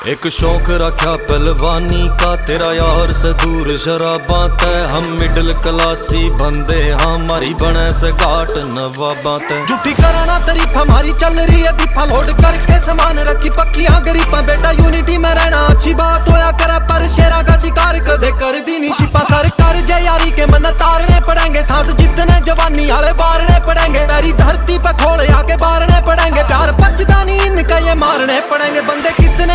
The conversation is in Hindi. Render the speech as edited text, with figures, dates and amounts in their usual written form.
एक शौक रखा पहलवानी का, तेरा यार से दूर शराबा तय। हम मिडिल क्लासी बंदे हमारी बने से घाट नवाबा तय। झूठी कराना तारीफ हमारी चल रही है दीफा, लोड करके सामान रखी पक्कियां गरीबा। बेटा यूनिटी में रहना अच्छी बात होया करे, पर शेरा का शिकार कदे कर दी नी शिपा। सरकार जे यारी के मन तारने पड़ेंगे, सांस जितने जवानी हाले बारने पड़ेंगे। तेरी धरती पे खोल आके बारने पड़ेंगे, प्यार बचता नहीं इनका ये मारने पड़ेंगे। बंदे की